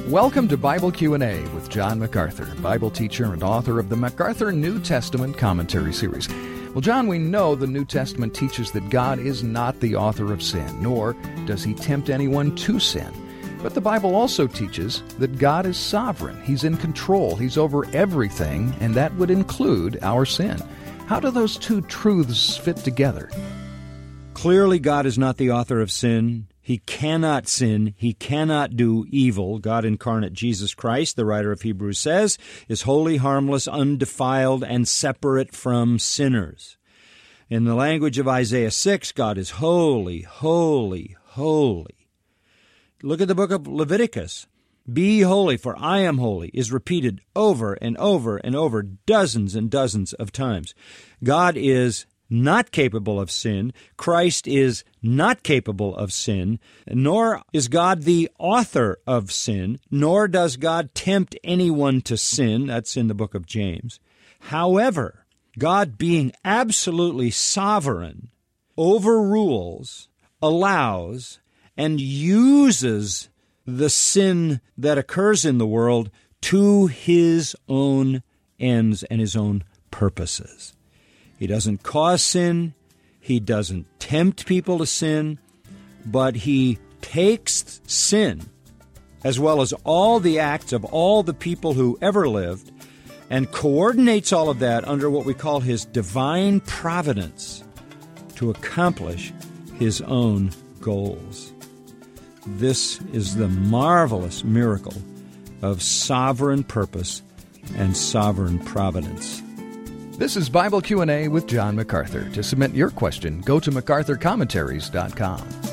Welcome to Bible Q&A with John MacArthur, Bible teacher and author of the MacArthur New Testament Commentary Series. Well, John, we know the New Testament teaches that God is not the author of sin, nor does he tempt anyone to sin. But the Bible also teaches that God is sovereign. He's in control. He's over everything, and that would include our sin. How do those two truths fit together? Clearly, God is not the author of sin. He cannot sin. He cannot do evil. God incarnate, Jesus Christ, the writer of Hebrews says, is holy, harmless, undefiled, and separate from sinners. In the language of Isaiah 6, God is holy, holy, holy. Look at the book of Leviticus. Be holy, for I am holy, is repeated over and over and over dozens and dozens of times. God is not capable of sin. Christ is not capable of sin, nor is God the author of sin, nor does God tempt anyone to sin. That's in the book of James. However, God, being absolutely sovereign, overrules, allows, and uses the sin that occurs in the world to his own ends and his own purposes. He doesn't cause sin, he doesn't tempt people to sin, but he takes sin, as well as all the acts of all the people who ever lived, and coordinates all of that under what we call his divine providence to accomplish his own goals. This is the marvelous miracle of sovereign purpose and sovereign providence. This is Bible Q&A with John MacArthur. To submit your question, go to MacArthurCommentaries.com.